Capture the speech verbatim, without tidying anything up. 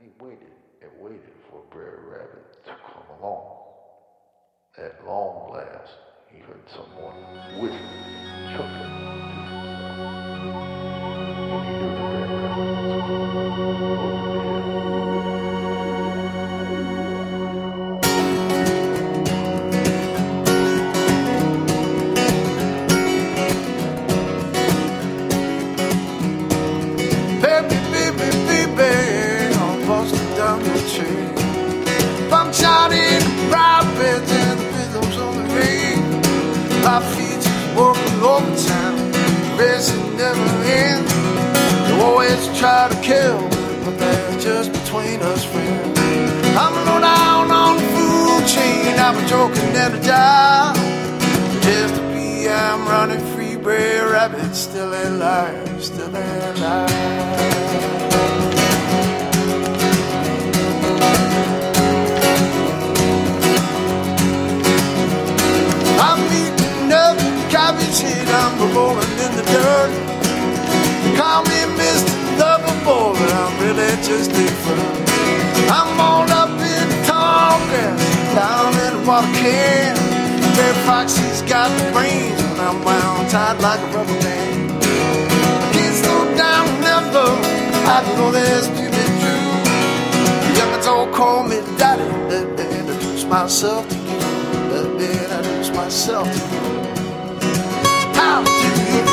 he waited and waited for Brer Rabbit to come along. At long last, he heard someone whistling and chuckling to himself. And he knew that Brer Rabbit was my feet just walking overtime, racing never ends. You always try to kill me, but that's just between us friends. I'm low down on the food chain, I'm a joking and a job. Just to be, I'm running free, Brer Rabbit, still alive, still alive. Cabbage head, I'm rolling in the dirt. Call me Mister Loverboy, but I'm really just a flirt. I'm all up in the tall grass, down in the water can. Red Foxy's got the brains when I'm wound tight like a rubber band. I can't slow down, never. I know that's to be true. The young'uns all call me daddy. Let me introduce myself to you. Let me introduce myself to you. How do you do?